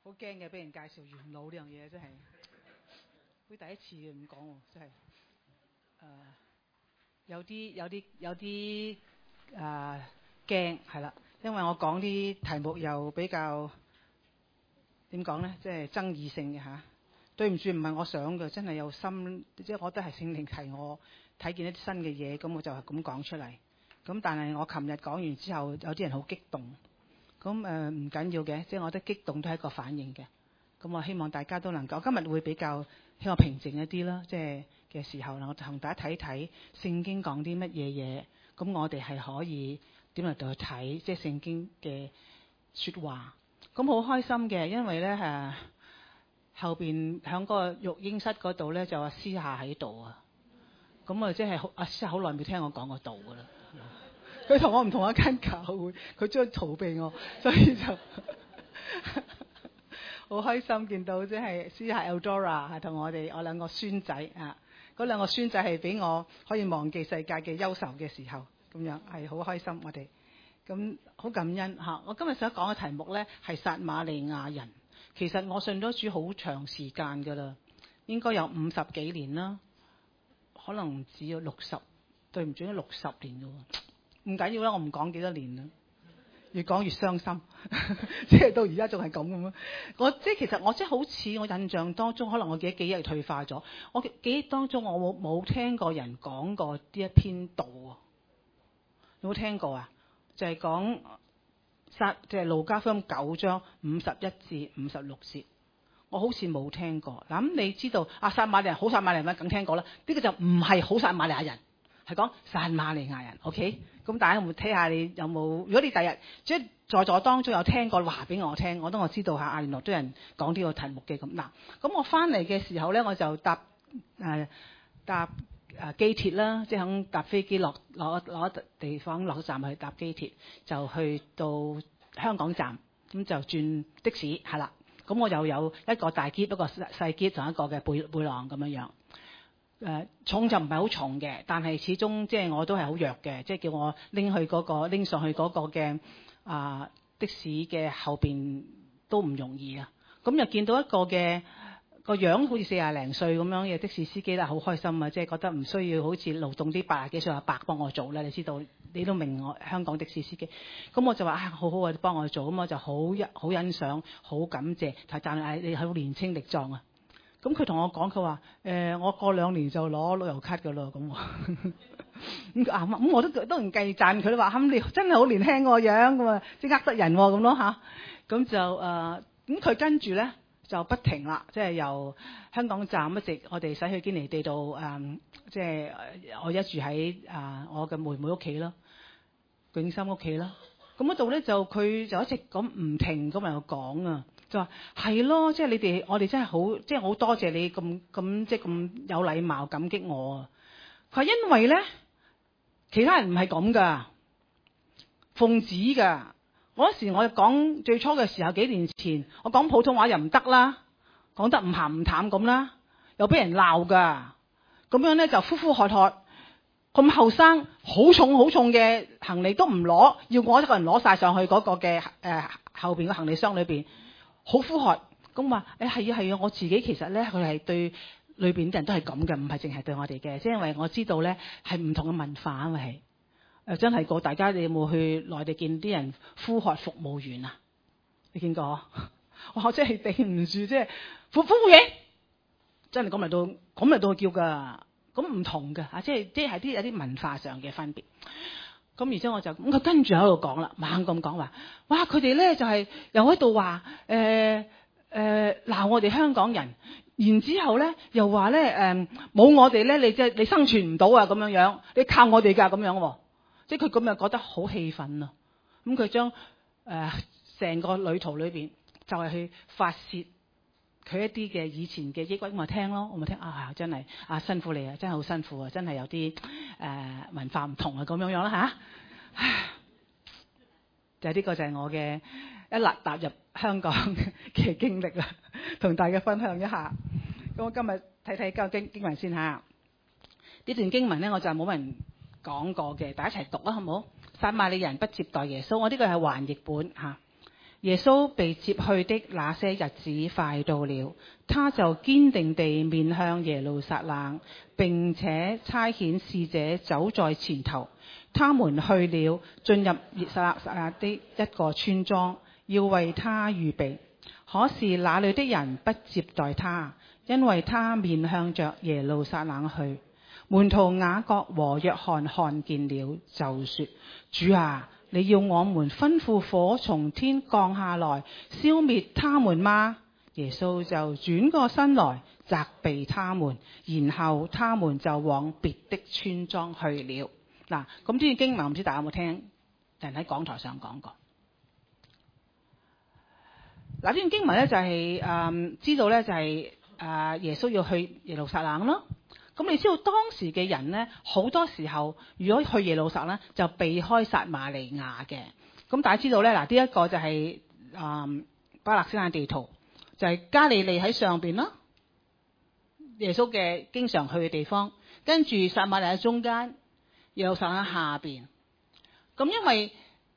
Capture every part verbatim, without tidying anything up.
好驚嘅，俾人介紹元老呢樣嘢真係，好第一次嘅咁講喎，真係誒、呃、有啲有啲有啲誒驚係啦，因為我講啲題目又比較點講咧，即係爭議性嘅嚇。對唔住，唔係我想嘅，真係有心，即係我覺得係聖靈提我睇見一啲新嘅嘢，咁我就係咁講出嚟。咁但係我琴日講完之後，有啲人好激動。咁誒唔緊要嘅，即係我覺得激動都係一個反應嘅。咁我希望大家都能夠，今日會比較希望平靜一啲啦，即係嘅時候啦，我同大家睇睇聖經講啲乜嘢嘢。咁我哋係可以點嚟到去睇，即係聖經嘅説話。咁好開心嘅，因為咧誒、啊、後邊喺嗰個育嬰室嗰度咧就阿思夏喺度啊。咁啊即係阿思夏好耐冇聽我講過道㗎啦。佢同我唔同一間教會，佢將逃避我，所以就好開心見到即係私下 Eldora 係同我哋我兩個孫仔啊，嗰兩個孫仔係俾我可以忘記世界嘅憂愁嘅時候，咁樣係好開心我哋，咁好感恩嚇。我今日想講嘅題目咧係撒瑪利亞人，其實我信咗主好長時間㗎啦，應該有五十幾年啦，可能唔止有六十，對唔住，六十年㗎喎。唔緊要啦，我唔講幾多年啦，越講越傷心，即係到而家仲係咁咁咯。我即係其實我即係好似我印象當中，可能我記憶記憶退化咗。我記憶當中我冇冇聽過人講過呢一篇道啊？有冇聽過啊？就係講撒即係路加福音九章五十一至五十六節，我好似冇聽過。嗱咁你知道啊？撒瑪利亞人好撒瑪利亞人梗聽過啦。呢個就唔係好撒瑪利亞人。係講撒瑪利亞人 ，OK？咁大家有冇睇下你有冇？如果你第日即係在座當中有聽過話俾我聽，我都我知道下啊，原來都有人講呢個題目嘅咁。嗱，咁我翻嚟嘅時候咧，我就搭誒、呃、搭誒、呃、機鐵啦，即係肯搭飛機落攞攞地方落站去搭機鐵，就去到香港站，咁就轉的士係啦。咁我又有一個大篋，一個細篋，同一個嘅背背囊咁樣樣。誒、呃、重就唔係好重嘅，但係始終即係我都係好弱嘅，即係叫我拎去嗰、嗰個拎上去嗰個嘅啊、呃、的士嘅後邊都唔容易啊！咁又見到一個嘅個樣好似四廿零歲咁樣嘅的，的士司機咧，好開心啊！即係覺得唔需要好似勞動啲八廿幾歲阿伯幫我做咧，你知道你都明我香港的士司機。咁我就話啊，好好啊，幫我做，咁我就好好欣賞，好感謝，但係你好年青力壯啊！咁佢同我講，佢話誒，我過兩年就攞旅遊卡㗎啦。咁咁啊咁，我都都唔計讚佢，都話咁你真係好年輕個樣咁啊，即係呃得人喎咁咯嚇。咁就誒，咁佢跟住咧就不停啦，即係由香港站一直我哋駛去堅尼地道誒，即係我一住喺啊我嘅妹妹屋企啦，永心屋企啦。咁嗰度咧就佢就一直咁唔停咁嚟講啊。就話係咯，即係你哋，我哋真係好，即係好多謝你咁咁，即係咁有禮貌感激我啊！佢話因為咧，其他人唔係咁噶，奉旨噶。嗰時我講最初嘅時候，幾年前我講普通話又唔得啦，講得唔鹹唔淡咁啦，又俾人鬧噶。咁樣咧就呼呼喝喝，咁後生，好重好重嘅行李都唔攞，要我一個人攞晒上去嗰個嘅誒、呃、後邊嘅行李箱裏邊。好呼喝，咁話誒係啊係啊，我自己其實咧佢係對裏邊啲人都係咁嘅，唔係淨係對我哋嘅，即係因為我知道咧係唔同嘅文化啊嘛係，誒、呃、真係個大家你有冇去內地見啲人呼喝服務員啊？你見過？我真係頂唔住，即係服服務員，真係咁嚟到咁嚟到叫噶，咁唔同嘅啊，即係即係啲有啲文化上嘅分別。咁而且我就咁佢跟住喺度講啦，猛咁講話，哇！佢哋咧就係、是、又喺度話誒誒鬧我哋香港人，然之後咧又話咧誒冇我哋咧，你即係你生存唔到啊咁樣樣，你靠我哋㗎咁樣喎，即係佢咁又覺得好氣憤啊！咁佢將誒成個旅途裏邊就係去發泄佢一啲嘅以前嘅抑鬱，我咪聽咯，我咪聽啊，真係啊辛苦你啊，真係好辛苦啊，真係有啲誒、呃、文化唔同啊咁樣樣啦嚇。就係、是、呢個就係我嘅一立踏入香港嘅經歷啦，同大家分享一下。咁我今日睇睇舊經經文先嚇。呢段經文咧，我就冇人講過嘅，大家一齊讀啦，好唔好？撒瑪利人不接待耶穌，我呢個係環譯本嚇。 耶穌被接去的那些日子快到了，他就堅定地面向耶路撒冷，並且差遣使者走在前頭。他們去了，進入耶路撒冷的一個村莊，要為他預備。可是那裏的人不接待他，因為他面向着耶路撒冷去。門徒雅各和約翰看見了，就說：主啊，你要我們吩咐火從天降下來，消滅他們嗎？耶穌就轉過身來責備他們，然後他們就往別的村莊去了。嗱，咁呢段經文唔知大家有冇聽人喺講台上講過？嗱，呢段經文咧就係、是、誒、嗯、知道咧就係、是、誒、呃、耶穌要去耶路撒冷咯。咁你知道當時嘅人咧，好多時候如果去耶路撒冷就避開撒瑪利亞嘅。咁大家知道咧，嗱，呢一個就係、是、誒、嗯、巴勒斯坦地圖，就係、是、加利利喺上邊啦，耶穌嘅經常去嘅地方，跟住撒瑪利亞中間，耶路撒冷喺下邊。咁因為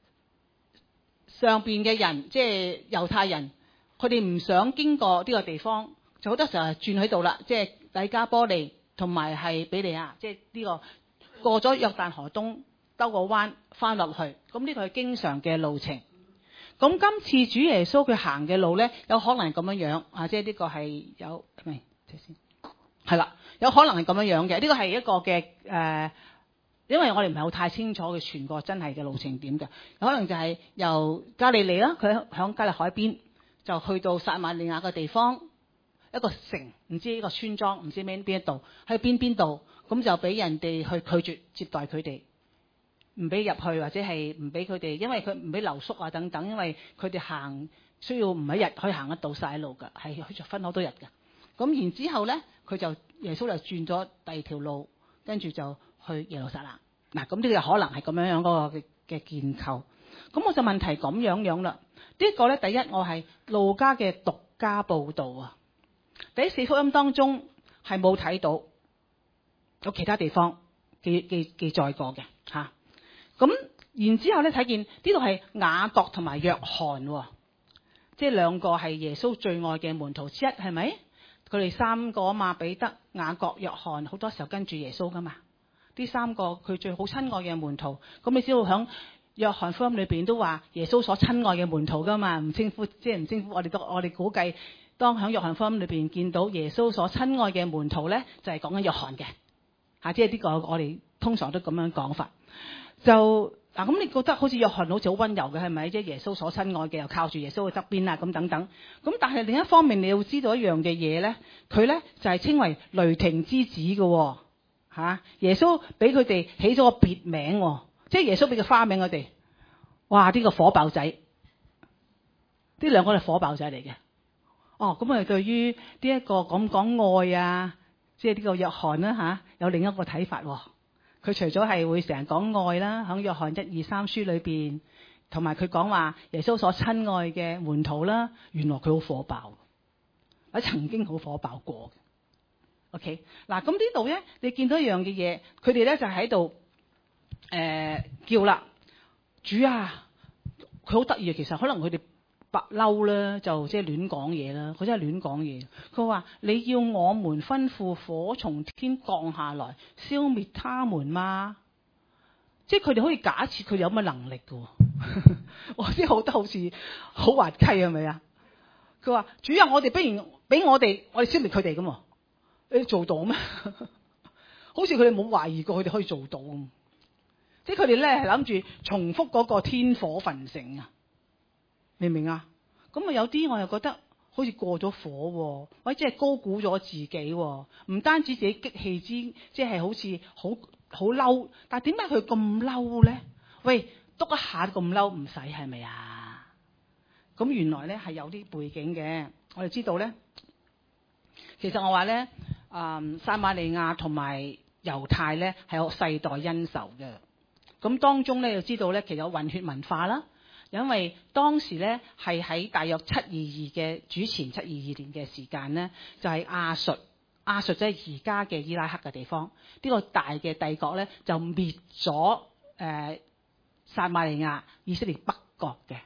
上邊嘅人即係猶太人，佢哋唔想經過呢個地方，就好多時候係轉喺度啦，即係底加波利同埋係比利亞，即係呢個過咗約旦河東兜個彎翻落去。咁呢個係經常嘅路程。咁今次主耶穌佢行嘅路咧，有可能係咁樣樣啊，即係呢個係有係咪？睇先係啦，有可能係咁樣樣嘅。呢個係一個嘅誒。呃因為我哋唔係好太清楚佢全個真係嘅路程點嘅，有可能就係由加利利啦，佢響加利海邊就去到撒瑪利亞嘅地方，一個城，唔知呢個村莊，唔知咩邊一度，喺邊邊度，咁就俾人哋去拒絕接待佢哋，唔俾入去或者係唔俾佢哋，因為佢唔俾留宿啊等等，因為佢哋行需要唔係一日可以行得到晒路㗎，係去分好多日㗎。咁然之後咧，佢就耶穌就轉咗第二條路，跟住就去耶路撒冷。嗱，咁呢個可能係咁樣樣嗰個嘅嘅建構。咁我就問題咁樣樣啦。呢一個咧，第一我係路加嘅獨家報導啊。第四福音當中係冇睇到有其他地方記記記載過嘅嚇。咁、啊、然之後咧睇見呢度係雅各同埋約翰，即係兩個係耶穌最愛嘅門徒之一，係咪？佢哋三個啊嘛，彼得、雅各、約翰，好多時候跟住耶穌噶嘛。呢三個佢最好親愛嘅門徒，咁你知道響約翰福音裏邊都話耶穌所親愛嘅門徒噶嘛，唔稱呼即係唔稱呼我哋都我哋估計，當響約翰福音裏邊見到耶穌所親愛嘅門徒咧，就係講緊約翰嘅嚇，即係呢個我哋通常都咁樣講法。就嗱咁，你覺得好似約翰好似好溫柔嘅係咪？即係耶穌所親愛嘅，又靠住耶穌嘅側邊啊，咁等等。咁但係另一方面，你要知道一樣嘅嘢咧，佢咧就係、是、稱為雷霆之子嘅喎。嚇、啊！耶穌俾佢哋起咗個別名、哦，即係耶穌俾個花名佢哋。哇！呢、這個火爆仔，呢兩個係火爆仔嚟嘅。哦，咁啊，對於呢一個講講愛啊，即係呢個約翰啦嚇，有另一個睇法、哦。佢除咗係會成日講愛啦，喺約翰一二三書裏邊，同埋佢講話耶穌所親愛嘅門徒啦，原來佢好火爆，我曾經好火爆過。OK， 嗱咁呢度咧，你見到一樣嘅嘢，佢哋咧就喺度誒叫啦，主啊！佢好得意啊，其實可能佢哋白嬲啦，就即係亂講嘢啦，佢真係亂講嘢。佢話：你要我們吩咐火從天降下來，消滅他們嗎？即係佢哋可以假設佢哋有乜能力㗎喎？我知好多好似好滑稽係咪啊？佢話：主啊！我哋不如俾我哋，我哋消滅佢哋咁喎。你做到咩？好似佢哋冇懷疑過佢哋可以做到，即係佢哋咧係諗住重複嗰個天火焚城啊！明唔明啊？咁啊有啲我又覺得好似過咗火，或者即係高估咗自己，唔單止自己激氣之，即係好似好好嬲。但係點解佢咁嬲咧？喂，篤一下咁嬲唔使係咪啊？咁原來咧係有啲背景嘅。我哋知道咧，其實我話咧。嗯，撒瑪利亞同埋猶太咧係有世代恩仇嘅。咁當中咧要知道咧，其實有混血文化啦。因為當時咧係喺大約七二二嘅主前七二二年嘅時間咧，就係、是、亞述，亞述即係而家嘅伊拉克嘅地方。呢、這個大嘅帝國咧就滅咗誒撒瑪利亞以色列北國嘅。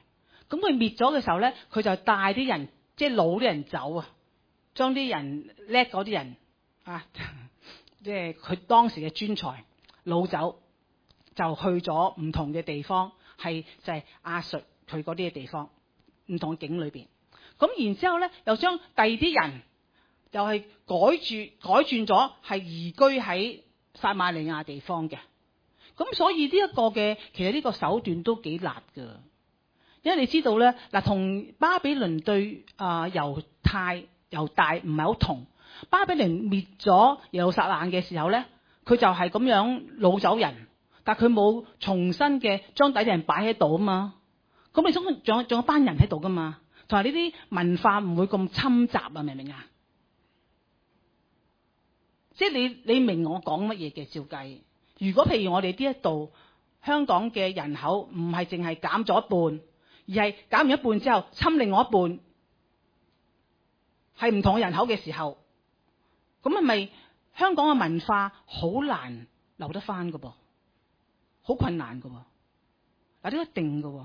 咁佢滅咗嘅時候咧，佢就帶啲人，即係老啲人走啊，將啲人叻嗰啲人啊，即係佢當時嘅專才擄走，就去咗唔同嘅地方，係就係亞述佢嗰啲嘅地方，唔同嘅境裏邊。咁然之後咧，又將第二啲人又係改轉改轉咗，係移居喺撒瑪利亞地方嘅。咁所以呢一個嘅，其實呢個手段都幾辣噶，因為你知道咧，嗱，同巴比倫對啊猶太猶大唔係好同。巴比倫滅咗耶路撒冷嘅時候咧，佢就係咁樣擄走人，但佢冇重新嘅將底啲人擺喺度啊嘛。咁你總仲有仲有班人喺度噶嘛，同埋呢啲文化唔會咁侵襲啊，明唔明啊？即係你你明我講乜嘢嘅？照計，如果譬如我哋呢一度香港嘅人口唔係淨係減咗一半，而係減完一半之後侵另外一半，係唔同嘅人口嘅時候，咁係咪香港嘅文化好難留得翻噶噃？好困難噶喎，嗱，呢個一定噶喎，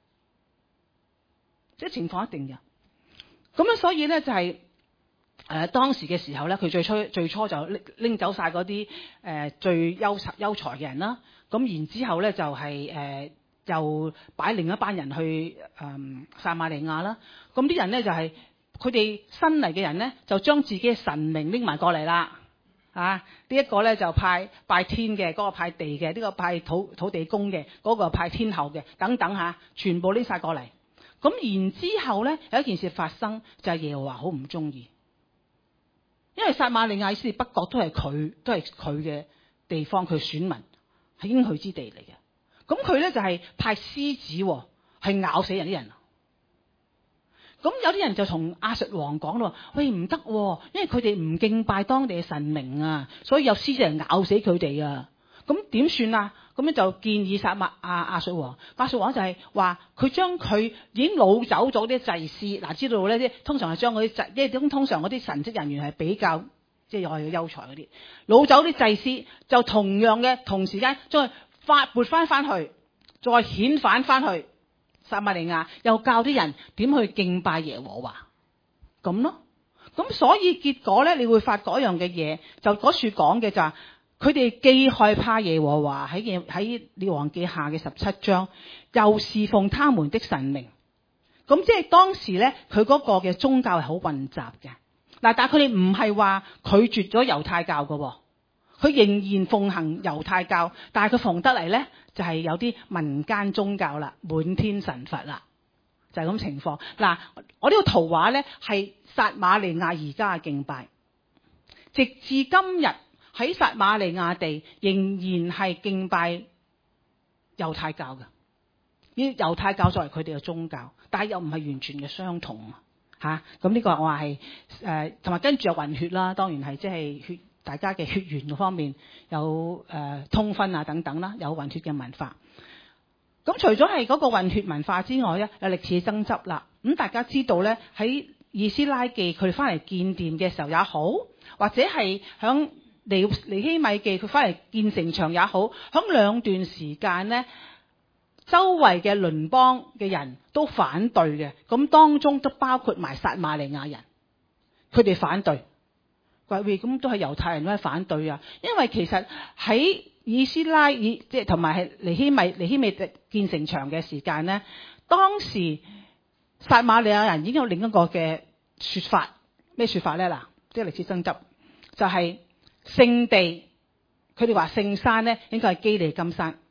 即係情況一定嘅。咁樣所以咧就係、是、誒、呃、當時嘅時候咧，佢最初最初就拎拎走晒嗰啲誒最優優才嘅人啦。咁然之後咧就係、是、誒、呃、又擺另一班人去誒撒瑪利亞啦。咁啲人咧就係佢哋新嚟嘅人咧，就將自己嘅神明拎埋過嚟啦。啊！呢、這、一個咧就派拜天嘅，嗰、那個派地嘅，呢、這個派土土地公嘅，嗰、那個派天后嘅，等等吓，全部拎晒過嚟。咁然之後咧，有一件事發生，就係、是、耶和華好唔中意，因為撒瑪利亞以色列北國都係佢，都係佢嘅地方，佢選民係應許之地嚟嘅。咁佢咧就係、是、派獅子，係咬死人啲人。咁有啲人就同亞述王講咯，喂，唔得，因為佢哋唔敬拜當地嘅神明啊，所以有獅子嚟咬死佢哋啊。咁點算啊？咁樣就建議撒瑪亞亞述王，亞述王就係話佢將佢已經擄走咗啲祭司，嗱，知道咧，即係通常係將嗰啲祭，即係通常嗰啲神職人員係比較即係我哋嘅優才嗰啲，擄走啲祭司，就同樣嘅同時間將佢發撥翻翻去，再遣返翻去撒瑪利亞，又教啲人點去敬拜耶和華，咁咯。咁所以結果咧，你會發嗰樣嘅嘢，就嗰處講嘅就係佢哋既害怕耶和華，喺喺列王記下嘅十七章，又侍奉他們的神明。咁即係當時咧，佢嗰個嘅宗教係好混雜嘅。嗱，但係佢哋唔係話拒絕咗猶太教嘅，佢仍然奉行猶太教，但係佢奉得嚟咧，就係有啲民間宗教啦，滿天神佛啦，就係咁情況。嗱，我呢個圖畫咧係撒瑪利亞而家嘅敬拜，直至今日喺撒瑪利亞地仍然係敬拜猶太教嘅，以猶太教作為佢哋嘅宗教，但係又唔係完全嘅相同吓。咁呢個我話係誒，同埋跟住有混血啦，當然係即係血。大家嘅血緣嗰方面有誒、呃、通婚啊等等啦，有混血嘅文化。咁除咗係嗰個混血文化之外咧，有歷史爭執啦。咁大家知道咧，喺以斯拉記佢哋翻嚟建殿嘅時候也好，或者係響尼尼希米記佢翻嚟建城牆也好，響兩段時間咧，周圍嘅鄰邦嘅人都反對嘅。咁當中都包括埋撒瑪利亞人，佢哋反對。喂，咁都係猶太人都係反對啊！因為其實喺以斯拉以即係同埋係尼希米尼希米建城牆嘅時間咧，當時撒瑪利亞人已經有另一個嘅說法，咩說法咧？嗱，即係歷史爭執，就係、是、聖地，佢哋話聖山咧應該係基利金山。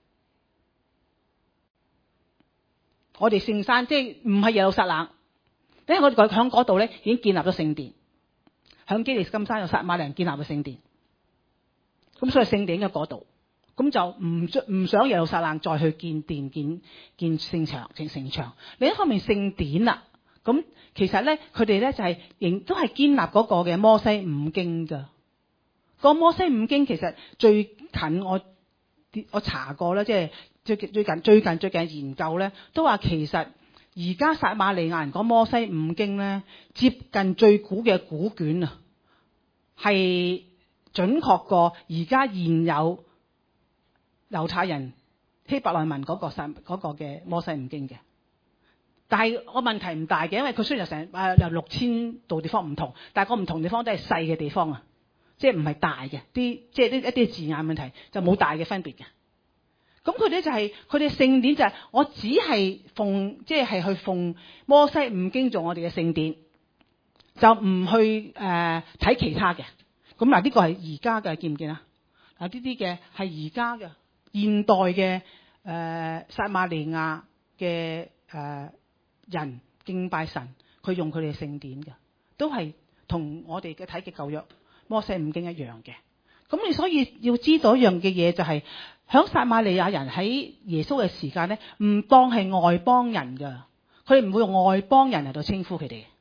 我哋聖山即係唔係耶路撒冷，因為我哋喺嗰度咧已經建立咗聖殿。響基利金山有撒瑪利亞人建立嘅聖殿，咁所以聖殿嘅嗰度，咁就唔唔想耶路撒冷再去建殿建建聖牆建城牆。另一方面聖典啦，咁其實咧佢哋咧就係、是、仍都係建立嗰個嘅摩西五經噶。個摩西五經其實最近我我查過啦，即係最最近最近最近研究咧，都話其實。而家撒瑪利亞人講摩西五經咧，接近最古嘅古卷啊，係準確過而家現有猶太人希伯來文嗰個撒嗰個嘅摩西五經嘅。 但係個問題唔大嘅，因為佢雖然有成誒有六千度地方唔同，但係個唔同地方都係細嘅地方啊，即係唔係大嘅，啲即係啲一啲字眼問題就冇大嘅分別嘅。咁佢哋就係佢哋聖典就係我只係奉即係係去奉摩西五經做我哋嘅聖典，就唔去誒睇、呃、其他嘅。咁嗱呢個係而家嘅，見唔見啊？嗱呢啲嘅係而家嘅現代嘅誒、呃、撒瑪利亞嘅誒、呃、人敬拜神，佢用佢哋聖典嘅，都係同我哋嘅睇嘅舊約摩西五經一樣嘅。咁你所以要知道一樣嘅嘢就係、是。響撒瑪利亞人喺耶穌嘅時間咧，唔當係外邦人噶，佢哋唔會用外邦人嚟到稱呼佢哋，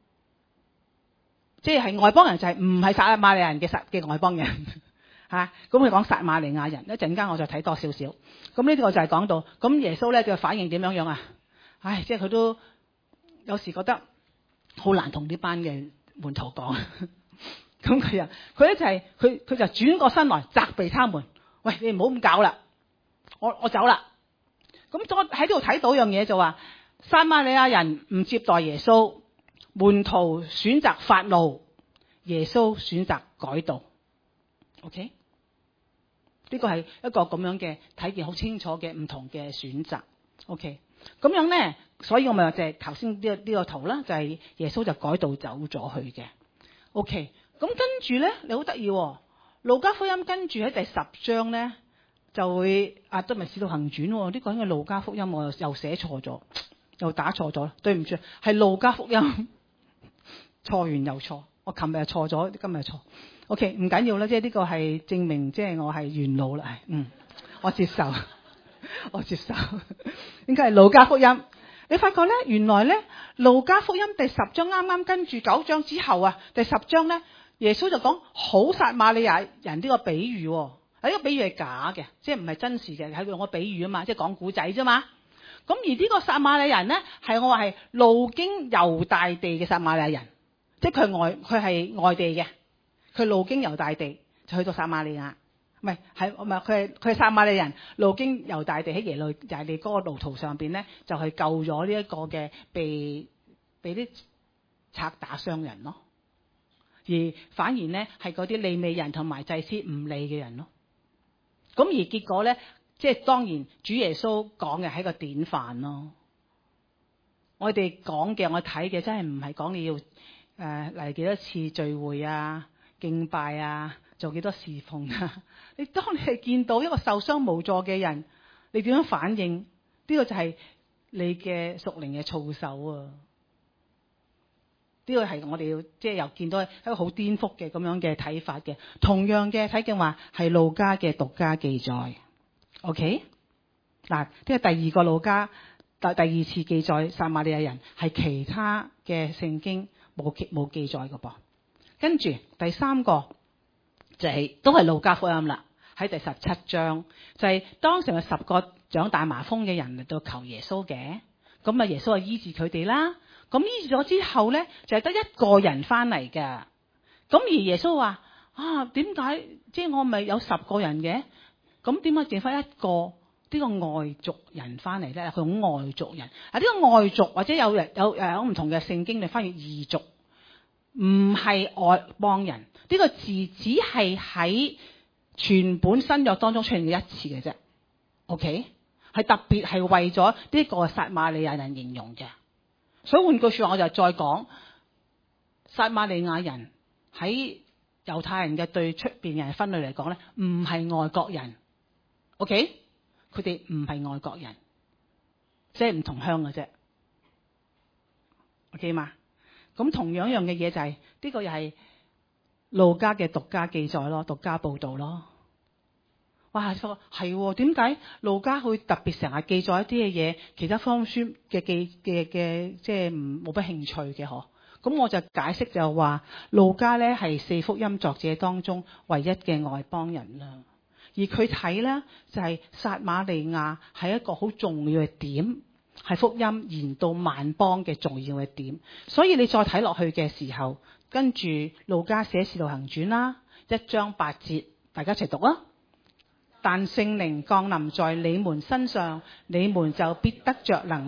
即係係外邦人就係唔係撒瑪利亞人嘅撒嘅外邦人吓。咁佢講撒瑪利亞人，一陣間我再睇多少少。咁呢個就係講到，咁耶穌咧嘅反應點樣樣啊？唉，即係佢都有時覺得好難同呢班嘅門徒講。咁佢啊，佢咧就係佢佢就轉過身來責備他們。喂，你唔好咁搞啦，我我走啦。咁我喺呢度睇到樣嘢就話，撒瑪利亞人唔接待耶穌，門徒選擇發怒，耶穌選擇改道。OK， 呢個係一個咁樣嘅睇見好清楚嘅唔同嘅選擇。OK， 咁樣咧，所以我咪話就係頭先呢個呢個圖啦，就係耶穌就改道走咗去嘅。OK， 咁跟住咧，你好得意喎。路加福音跟住喺第十章咧就會啊，都唔係使徒行傳喎，呢個應該路加福音，我又又寫錯咗，又打錯咗，對唔住，係路加福音，錯完又錯，我琴日又錯咗，今日又錯。OK， 唔緊要啦，即係呢個係證明，即係我係元老啦，嗯，我接受，我接受，應該係路加福音。你發覺咧，原來咧路加福音第十章啱啱跟住九章之後啊，第十章咧。耶穌就講好撒瑪利亞人呢個比喻，呢、這個比喻係假嘅，即係唔係真實嘅，係用個比喻啊嘛，即係講古仔啫嘛。咁而呢個撒瑪利亞人咧，係我話係路經猶大地嘅撒瑪利亞人，即係佢外佢係外地嘅，佢路經猶大地就去到撒瑪利亞，唔係係唔係佢係佢係撒瑪利亞人，路經猶大地喺耶路撒利嗰個路途上邊咧，就係救咗呢一個嘅被被啲賊打傷人咯。而反而咧係嗰啲利未人同埋祭司唔理嘅人咯。咁而結果咧，即係當然主耶穌講嘅係個典範咯。我哋講嘅，我睇嘅真係唔係講你要誒嚟幾多次聚會啊、敬拜啊、做幾多侍奉啊。你當你係見到一個受傷無助嘅人，你點樣反應？呢個就係你嘅屬靈嘅操守啊！呢個係我哋要即係又見到一個好顛覆嘅咁樣嘅睇法嘅。同樣嘅睇見話係路加嘅獨家記載。OK， 嗱，呢個第二個路加第第二次記載撒瑪利亞人係其他嘅聖經冇記冇記載嘅噃。跟住第三個就係、是、都係路加福音啦，喺第十七章就係、是、當時有十個長大麻風嘅人嚟到求耶穌嘅，咁啊耶穌就醫治佢哋啦。咁醫治咗之後咧，就係得一個人翻嚟嘅。咁而耶穌話：啊，點解即係我咪有十個人嘅？咁點解剩翻一個呢、呢個外族人翻嚟咧？佢用外族人啊，呢、呢個外族或者有人有誒有唔同嘅聖經嚟翻譯異族，唔係外邦人。呢、呢個字只係喺全本新約當中出現嘅一次嘅啫。OK， 係特別係為咗呢個撒瑪利亞人形容嘅。所以換句說話，我就再講，撒瑪利亞人喺猶太人嘅對出邊人分類嚟講咧，唔係外國人。OK， 佢哋唔係外國人，即係唔同鄉嘅啫。OK 嘛？咁同樣樣嘅嘢就係、是、呢、這個又係路加嘅獨家記載咯，獨家報道咯。哇，係點解路加會特別成日記載一啲嘅嘢，其他福音書嘅記嘅嘅即係唔冇乜興趣嘅嗬？咁我就解釋就話，路加咧係四福音作者當中唯一嘅外邦人啦。而佢睇咧就係、是、撒瑪利亞係一個好重要嘅點，係福音延到萬邦嘅重要嘅點。所以你再睇落去嘅時候，跟住路加寫使徒行傳啦，一章八節，大家一齊讀啊！但聖靈降臨在你們身上，你們就必得着能力，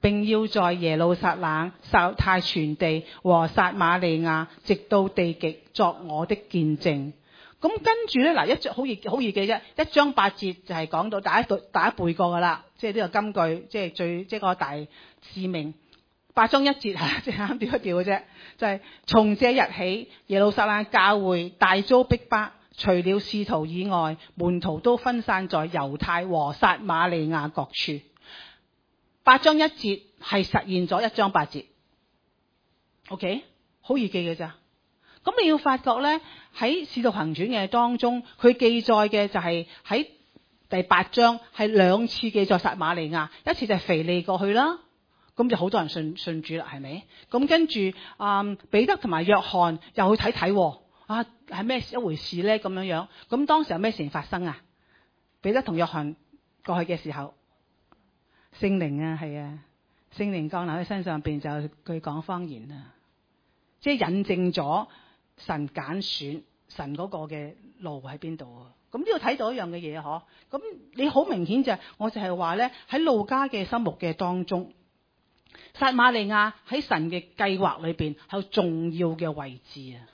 並要在耶路撒冷、猶太全地和撒瑪利亞，直到地極作我的見證。咁跟住咧，嗱一章好易好易嘅啫，一章八節就係講到大家讀大家背過噶啦，即係呢個金句，即係最即係個大使命。八章一節嚇，即係啱調一調嘅啫，就係、是、從這日起，耶路撒冷教會大遭逼迫，除了使徒以外，門徒都分散在猶太和撒瑪利亞各處。八章一節係實現咗一章八節 ，OK， 好易記嘅咋。咁你要發覺咧，喺《使徒行傳》嘅當中，佢記載嘅就係喺第八章係兩次記載撒瑪利亞，一次就係腓利過去啦，咁就好多人信信主啦，係咪？咁跟住啊，彼得同埋約翰又去睇睇，啊係咩一回事咧？咁樣樣，咁當時有咩事情發生啊？彼得同約翰過去嘅時候，聖靈啊，係啊，聖靈降臨喺身上邊就佢講方言啊，即係引證咗。神揀選神嗰個嘅路喺邊度啊？咁呢度睇到一樣嘅嘢嗬，咁你好明顯就係、我就係話咧，喺路加嘅心目嘅當中，撒瑪利亞喺神嘅計劃裏邊係有重要嘅位置啊！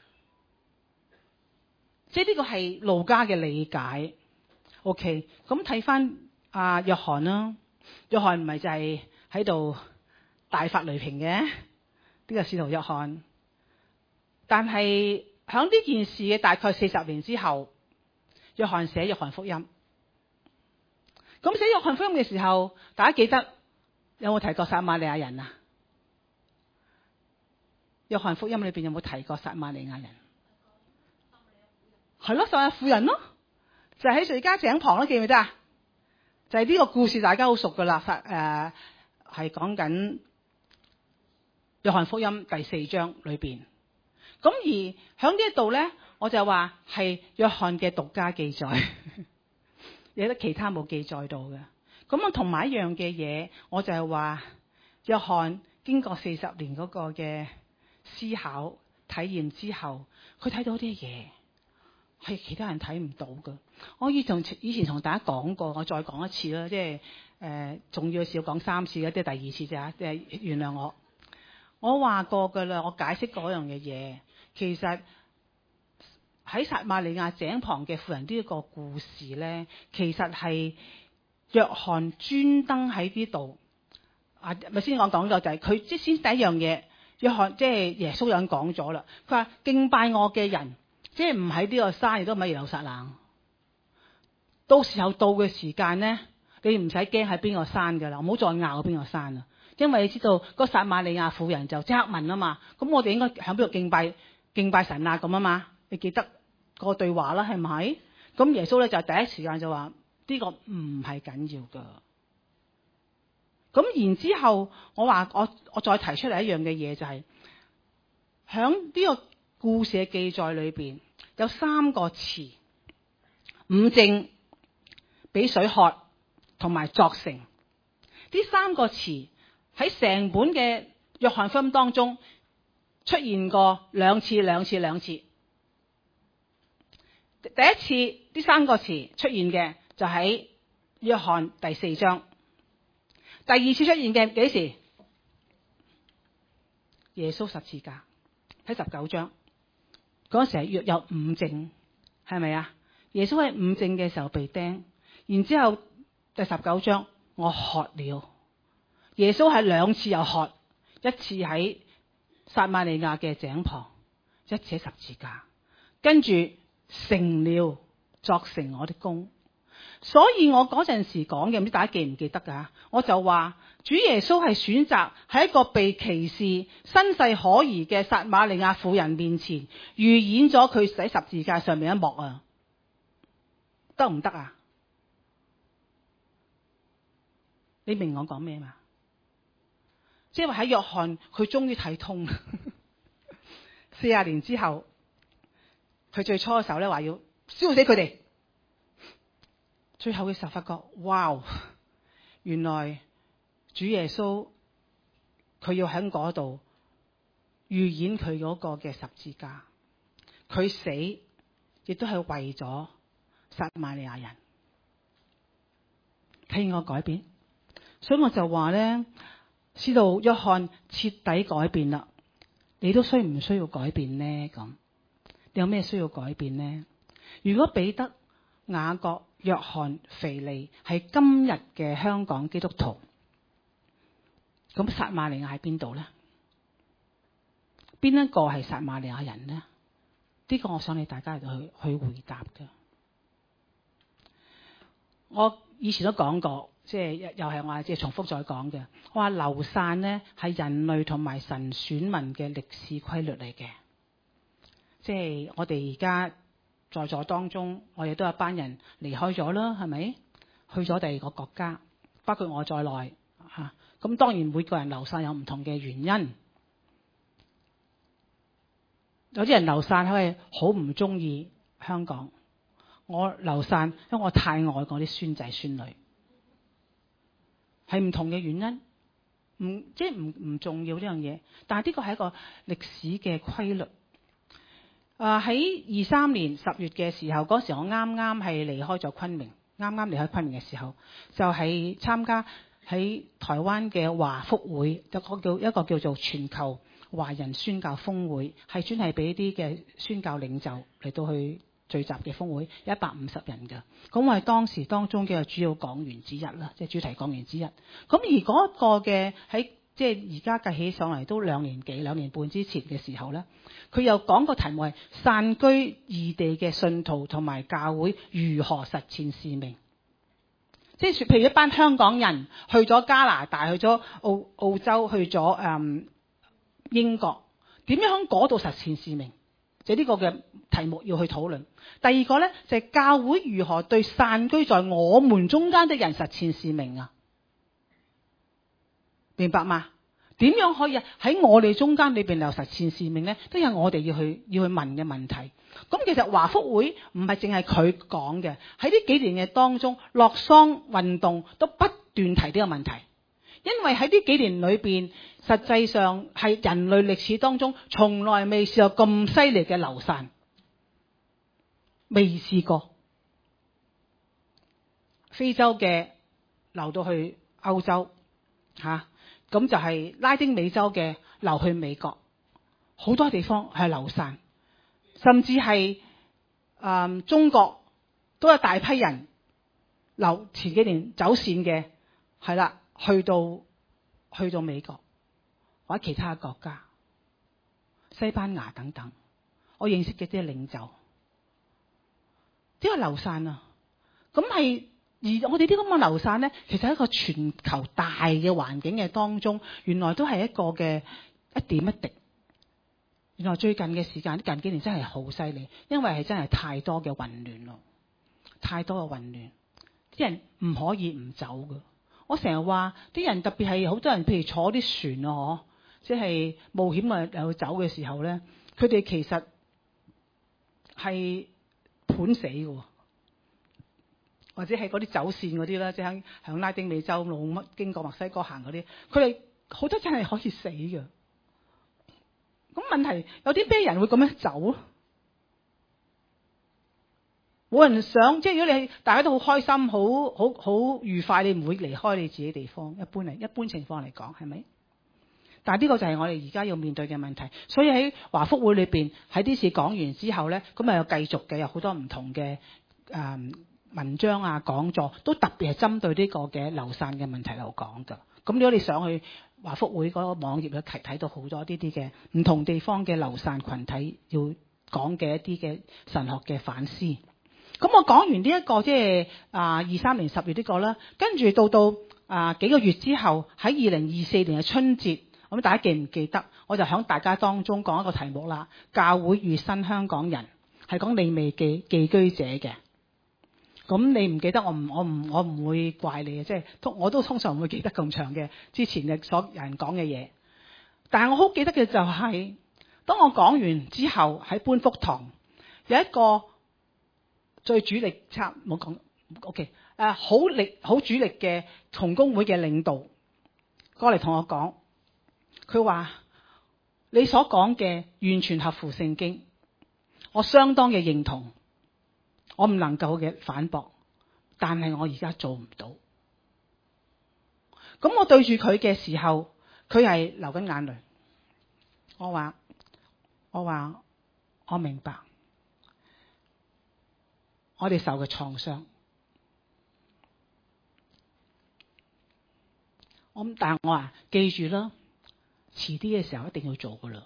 即係呢個係路加嘅理解。OK， 咁睇翻阿約翰啦，約翰唔係就係喺度大發雷霆嘅呢個使徒約翰。但係喺呢件事嘅大概四十年之後，約翰寫約翰福音。咁寫約翰福音嘅時候，大家記得有冇提過撒瑪利亞人啊？約翰福音裏邊有冇提過撒瑪利亞人？係咯，撒瑪利亞婦人咯，就喺敘加井旁咯，記唔記得啊？就係呢個故事，大家好熟噶啦。誒，係講緊約翰福音第四章裏邊。咁而喺呢一度咧，我就話係約翰嘅獨家記載，有得其他冇記載到嘅。咁啊，同埋一樣嘅嘢，我就係話約翰經過四十年嗰個嘅思考體驗之後，佢睇到啲嘢係其他人睇唔到嘅。我以同以前同大家講過，我再講一次啦，即係誒重要嘅事要講三次嘅，即係第二次啫，即係原諒我。我話過噶啦，我解釋嗰樣嘅嘢。其實喺撒瑪利亞井旁嘅婦人呢一個故事咧，其實係約翰專登喺呢度啊，咪先我講咗就係佢即先第一樣嘢，約翰即係耶穌有人講咗啦。佢話敬拜我嘅人，即係唔喺呢個山，亦都唔喺耶路撒冷。到時候到嘅時間咧，你唔使驚喺邊個山噶啦，唔好再拗邊個山啦。因為你知道個撒瑪利亞婦人就即刻問啊嘛，咁我哋應該喺邊度敬拜？敬拜神啊咁啊嘛，你記得個對話啦，係咪？咁耶穌咧就第一時間就話呢個唔係緊要噶。咁然之後我話我我再提出嚟一樣嘅嘢就係響呢個故事嘅記載裏邊有三個詞：午正、俾水喝同埋作成。呢三個詞喺成本嘅約翰福音當中出現過兩次，兩次，兩次。第一次呢三個詞出現嘅就喺約翰第四章，第二次出現嘅幾時？耶穌十字架喺十九章嗰陣時係約有午正，係咪啊？耶穌喺午正嘅時候被釘，然之後第十九章我渴了，耶穌係兩次又渴，一次喺撒瑪利亞嘅井旁，一扯十字架，跟住成了，作成我的功。所以我嗰陣時講嘅，唔知大家記唔記得噶？我就話主耶穌係選擇喺一個被歧視、身世可疑嘅撒瑪利亞婦人面前，預演咗佢喺十字架上面一幕啊！得唔得啊？你明我講咩嘛？即係話喺約翰，佢終於睇通。四十年之後，佢最初嘅時候咧話要燒死佢哋，最後嘅時候發覺，哇！原來主耶穌佢要喺嗰度預演佢嗰個嘅十字架，佢死亦都係為咗撒瑪利亞人，睇我改變。所以我就話咧。 使徒約翰徹底改變啦，你都需唔需要改變呢？咁你有咩需要改變呢？如果彼得、雅各、約翰、腓利係今日嘅香港基督徒，咁撒瑪利亞喺邊度呢？邊一個係撒瑪利亞人呢？呢、這個我想你大家去去回答嘅。我以前都講過，即係又係我即係重複再講嘅。我話流散呢係人類同埋神選民嘅歷史規律嚟嘅。即係我哋而家在座當中，我哋都有班人離開咗啦，係咪？去咗第二個國家，包括我在內嚇。咁當然每個人流散有唔同嘅原因。有啲人流散係好唔中意香港。我流散，因為我太愛我啲孫仔孫女，係唔同嘅原因，唔即係唔唔重要呢樣嘢。但係呢個係一個歷史嘅規律。啊、呃，喺二三年十月嘅時候，嗰時我啱啱係離開咗昆明，啱啱離開昆明嘅時候，就係、是、參加喺台灣嘅華福會，一個叫一個叫做全球華人宣教峰會，係專係俾啲嘅宣教領袖嚟到去聚集嘅峰會，一百五十人㗎。咁我係當時當中嘅主要講員之一啦，即係主題講員之一。咁而嗰個嘅喺即係而家計起上嚟都兩年幾兩年半之前嘅時候咧，佢又講個題目係散居異地嘅信徒同埋教會如何實踐使命。即係譬如一班香港人去咗加拿大、去咗澳澳洲、去咗誒英國，點樣喺嗰度實踐使命？就呢個嘅題目要去討論。第二個咧就係、是、教會如何對散居在我們中間的人實踐使命啊？明白嗎？點樣可以喺我哋中間裏邊又實踐使命咧？都有我哋要去要去問嘅問題。咁其實華福會唔係淨係佢講嘅，喺呢幾年嘅當中，洛桑運動都不斷提呢個問題。因為喺呢幾年裏邊，實際上係人類歷史當中從來未試過咁犀利嘅流散，未試過。非洲嘅流到去歐洲，吓、啊、咁就係拉丁美洲嘅流去美國，好多地方係流散，甚至係誒、嗯、中國都有大批人流前幾年走線嘅，係啦。去到去到美國或者其他國家，西班牙等等，我認識嘅啲領袖，點解流散啊？咁係而我哋啲咁嘅流散咧，其實喺一個全球大嘅環境嘅當中，原來都係一個嘅一點一滴。原來最近嘅時間，近幾年真係好犀利，因為係真係太多嘅混亂咯，太多嘅混亂，啲人唔可以唔走噶。我成日話啲人，特別係好多人，譬如坐啲船啊，嗬，即係冒險啊又走嘅時候咧，佢哋其實係盤死嘅，或者係嗰啲走線嗰啲啦，即係響拉丁美洲路乜經過墨西哥行嗰啲，佢哋好多真係可以死嘅。咁問題有啲咩人會咁樣走？冇人想，即係如果你大家都好開心、好好好愉快，你唔會離開你自己地方。一般嚟，一般情況嚟講，係咪？但係呢個就係我哋而家要面對嘅問題。所以喺華福會裏邊，喺啲事講完之後咧，咁啊有繼續嘅，有好多唔同嘅誒、呃、文章啊、講座，都特別係針對呢個嘅流散嘅問題嚟講㗎。咁如果你上去華福會嗰個網頁咧，睇睇到好多呢啲嘅唔同地方嘅流散群體要講嘅一啲嘅神學嘅反思。咁我講完呢、這、一個即係啊二三年十月呢個啦，跟住到到啊幾個月之後喺二零二四年嘅春節，咁大家記唔記得？我就響大家當中講一個題目啦，教會與新香港人，係講利未記寄居者嘅。咁你唔記得我唔我唔我唔會怪你嘅，即係我都通常唔會記得咁長嘅之前嘅所有人講嘅嘢。但係我好記得嘅就係、是，當我講完之後喺搬福堂有一個。最主力差冇講 ，OK， 誒好力好主力嘅同工會嘅領導過嚟同我講，佢話你所講嘅完全合乎聖經，我相當嘅認同，我唔能夠嘅反駁，但係我而家做唔到。咁我對住佢嘅時候， 佢係流緊眼淚。我話我話我明白，我哋受嘅創傷。我但係我話記住啦，遲啲嘅時候一定要做噶啦，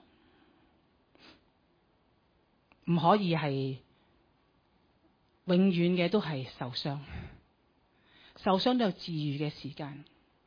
唔可以係永遠嘅都係受傷，受傷都有治癒嘅時間。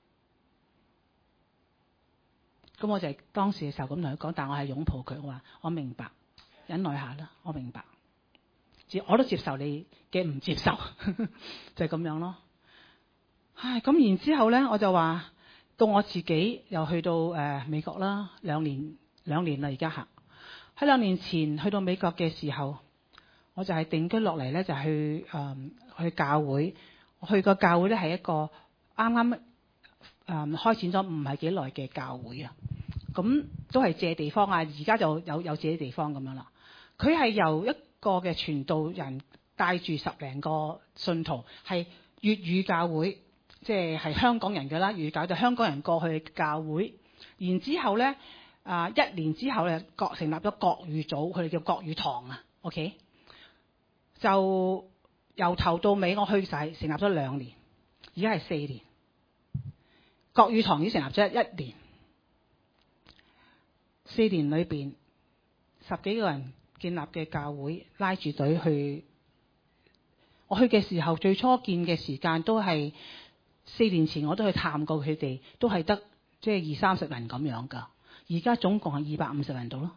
咁我就係當時嘅時候咁同佢講，但我係擁抱佢，我話我明白，忍耐下啦，我明白，我都接受你嘅唔接受，就係咁樣咯。唉，咁然之後咧，我就話到我自己又去到誒、呃、美國啦，兩年兩年啦，而家行喺兩年前去到美國嘅時候，我就係定居落嚟咧，就去誒、呃、去教會。我去個教會咧係一個啱啱誒開展咗唔係幾耐嘅教會啊，咁都係借地方啊，而家就有有自己地方咁樣啦。佢係由一個嘅傳道人帶住十零個信徒，係粵語教會，即係係香港人嘅啦，粵語教就香港人過去嘅教會。然之後咧啊，一年之後咧，國成立咗國語組，佢哋叫國語堂啊。OK，就由頭到尾我去晒，成立咗兩年，而家係四年。國語堂已經成立咗一年，四年裏邊十幾個人建立嘅教會，拉住隊去。我去嘅時候，最初見嘅時間都係四年前，我都去探過佢哋，都係得即係二三十人咁樣噶。而家總共係二百五十人度咯。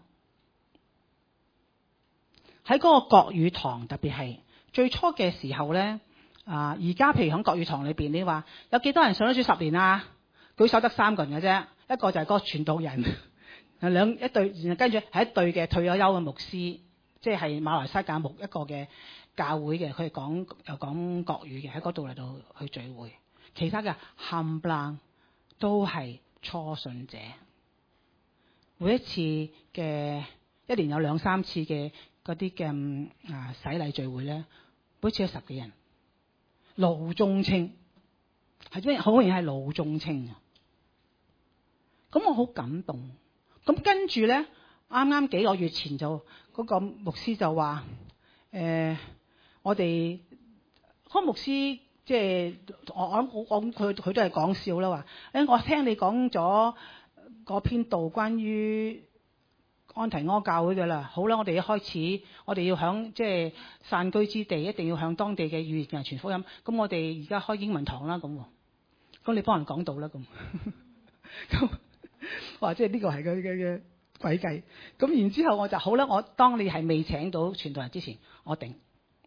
喺嗰個國語堂，特別係最初嘅時候咧，啊，而家譬如喺國語堂裏邊，你話有幾多人上咗主十年啊？舉手得三個人嘅啫，一個就係嗰個傳道人，兩一對，然後跟住係一對嘅退咗休嘅牧師，即係馬來西亞牧一個嘅教會嘅，佢係講又講國語嘅，喺嗰度嚟到去聚會。其他嘅冚唪唥都係初信者，每一次嘅一年有兩三次嘅嗰啲嘅啊洗禮聚會咧，每次有十幾人，老中青，係真係好容易係老中青啊！咁我好感動。咁跟住咧，啱啱幾個月前就嗰個牧師就話：誒、呃，我哋嗰個牧師即係我我我講佢佢都係講笑啦，話誒，我聽你講咗嗰篇道關於安提阿教會嘅啦，好啦，我哋一開始我哋要響即係散居之地，一定要向當地嘅語言人傳福音。咁我哋而家開英文堂啦，咁咁你幫人講道啦，咁咁。哇！即係呢個係佢嘅嘅詭計。咁然之後我就好啦。我當你係未請到傳道人之前，我定。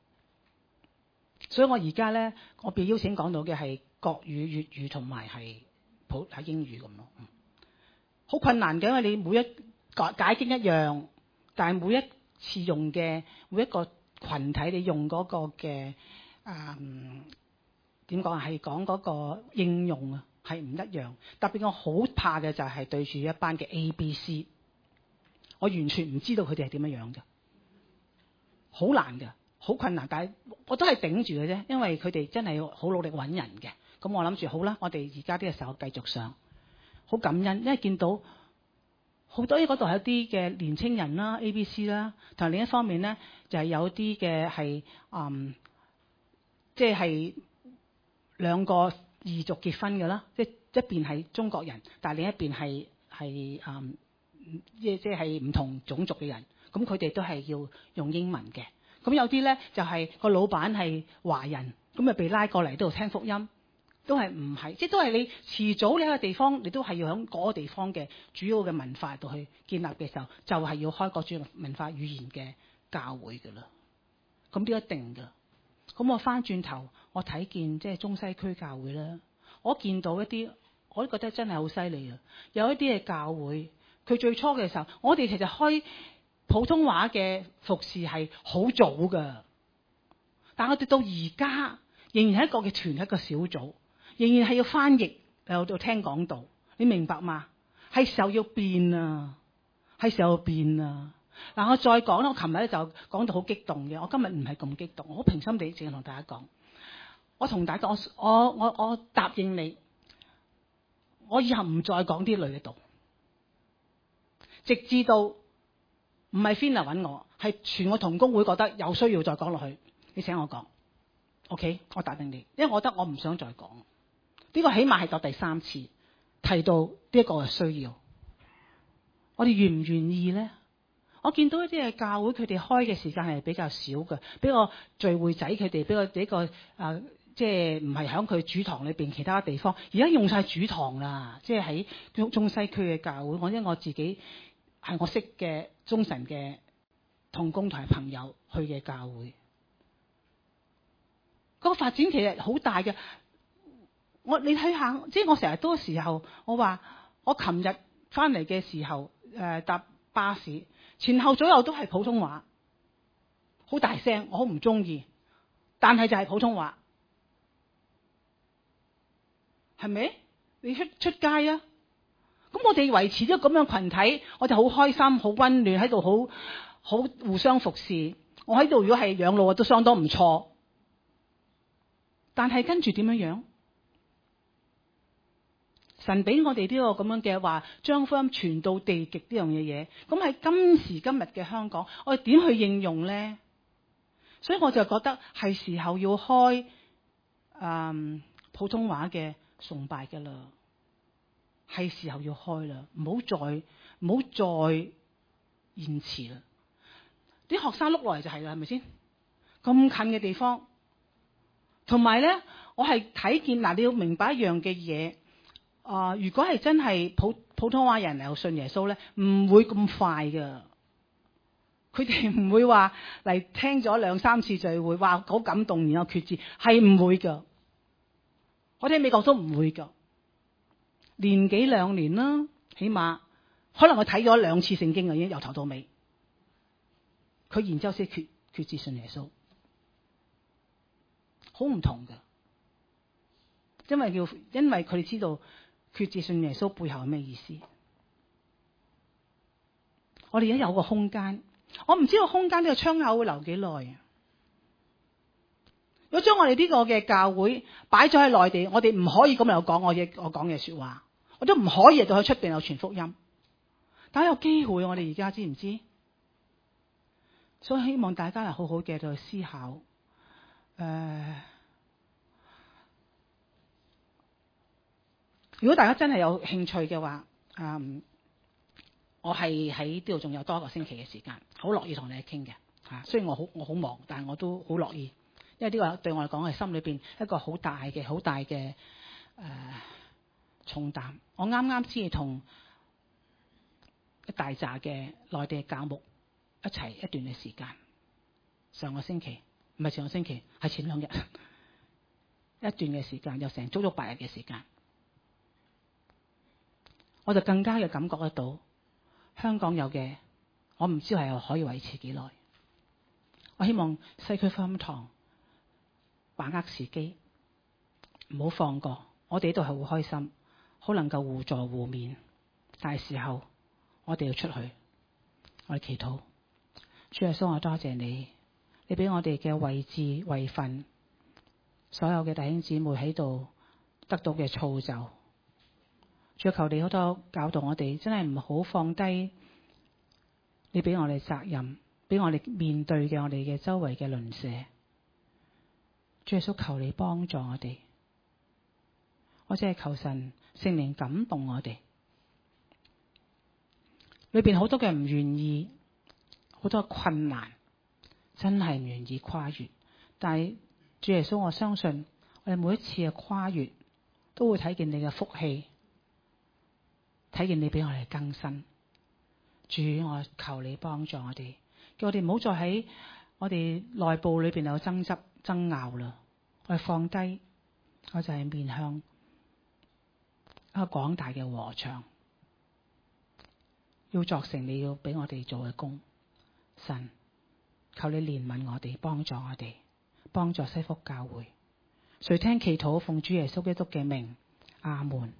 所以我而家咧，我被邀請講到嘅係國語、粵語同埋係普係英語咁咯。好困難嘅，因為你每一解解經一樣，但係每一次用嘅每一個群體，你用嗰個嘅啊點講啊，係講嗰個應用啊。係唔一樣，特別我好怕嘅就係對住一班嘅 A B C， 我完全唔知道佢哋係點樣樣嘅，好難嘅，好困難，但係我都係頂住嘅啫，因為佢哋真係好努力揾人嘅。咁我諗住好啦，我哋而家呢個時候繼續上，好感恩，因為見到好多嗰度係一啲嘅年青人啦 A B C 啦，同埋另一方面咧就係、是、有啲嘅係嗯，即係兩個異族結婚嘅啦，即係一邊係中國人，但係另一邊係係誒，即即係唔同種族嘅人。咁佢哋都係要用英文嘅。咁有啲咧就係、是、個老闆係華人，咁咪被拉過嚟度聽福音，都係唔係，即係都係你遲早你喺個地方，你都係要喺嗰個地方嘅主要嘅文化度去建立嘅時候，就係、是、要開個主要文化語言嘅教會㗎啦。咁都一定㗎。咁我翻轉頭，我睇見即係中西區教會啦，我見到一啲，我都覺得真係好犀利啊！有一啲嘅教會，佢最初嘅時候，我哋其實開普通話嘅服侍係好早㗎，但我哋到而家仍然係一個嘅團，一個小組，仍然係要翻譯喺度聽講道，你明白嗎？係時候要變啊，係時候要變啊！嗱，我再講啦，我琴日咧就講到好激動嘅，我今日唔係咁激動，我好平心地淨係同大家講，我同大家我我我我答應你， 我以後唔再講啲類嘅道，直至到唔係 Fina 揾我，係全個同工會覺得有需要再講落去，你請我講 ，OK， 我答應你，因為我覺得我唔想再講，呢、這個起碼係夠第三次提到呢一個嘅需要，我哋願唔願意咧？我見到一啲嘅教會，佢哋開嘅時間係比較少嘅，俾個聚會仔佢哋，俾個俾個啊，即係唔係喺佢主堂裏邊其他地方，而家用晒主堂啦，即係喺中中西區嘅教會。我因為我自己係我識嘅中神嘅同工同埋朋友去嘅教會，嗰個發展其實好大嘅。我你睇下，即係我成日多時候，我話我琴日翻嚟嘅時候，誒、呃、搭巴士。前後左右都係普通話，好大聲，我好唔中意，但係就係普通話，係咪？你出出街啊？咁我哋維持咗咁樣群體，我哋好開心，好溫暖喺度，好好互相服侍。我喺度如果係養老，都相當唔錯。但係跟住點樣樣？神俾我哋呢個咁樣嘅話，將福音傳到地極呢樣嘢嘢，咁喺今時今日嘅香港，我哋點去應用咧？所以我就覺得係時候要開誒、嗯、普通話嘅崇拜噶啦，係時候要開啦，唔好再唔好再延遲啦。啲學生碌落嚟就係啦，係咪先？咁近嘅地方，同埋咧，我係睇見嗱，你要明白一樣嘅嘢。啊、呃！如果係真係普普通話人嚟信耶穌咧，唔會咁快噶。佢哋唔會話嚟聽咗兩三次聚會，話好感動然後決志，係唔會噶。我哋喺美國都唔會噶。年幾兩年啦，起碼可能我睇咗兩次聖經啊，已經由頭到尾。佢然之後先決決志信耶穌，好唔同噶。因為要因為佢哋知道。決志信耶穌背後係咩意思？我哋而家有個空間，我唔知道空間呢個窗口會留幾耐啊！如果將我哋呢個嘅教會擺咗喺內地，我哋唔可以咁樣講我嘅我講嘅說話，我都唔可以到去出邊有傳福音。但係有機會，我哋而家知唔知？所以希望大家係好好嘅去思考，誒、呃。如果大家真係有興趣嘅話，嗯，我係喺呢度仲有多一個星期嘅時間，好樂意同你哋傾嘅嚇。雖然我好我好忙，但係我都好樂意，因為呢個對我嚟講係心裏邊一個好大嘅好大嘅誒、呃、重擔。我啱啱先至同一大扎嘅內地嘅教牧一齊一段嘅時間，上個星期唔係上個星期，係前兩日一段嘅時間，有成足足八日嘅時間。我就更加嘅感覺得到，香港有嘅，我唔知係可以維持幾耐。我希望西區福音堂把握時機，唔好放過。我哋呢度係好開心，好能夠互助互勉。但係時候，我哋要出去，我哋祈禱。主耶穌，我多謝你，你俾我哋嘅位置位份，所有嘅弟兄姊妹喺度得到嘅造就。主求你好多教導我哋，真係唔好放低你俾我哋責任，俾我哋面對嘅我哋嘅周圍嘅鄰舍。主耶穌，求你幫助我哋，我只係求神聖靈感動我哋。裏邊好多嘅唔願意，好多困難，真係唔願意跨越。但係主耶穌，我相信我哋每一次嘅跨越，都會睇見你嘅福氣。睇見你俾我哋更新，主，我求你幫助我哋，叫我哋唔好再喺我哋內部裏邊有爭執爭拗啦，我哋放低，我就係面向一個廣大嘅禾場，要作成你要俾我哋做嘅工。神，求你憐憫我哋，幫助我哋，幫助西福教會。垂聽祈禱，奉主耶穌基督嘅名，阿門。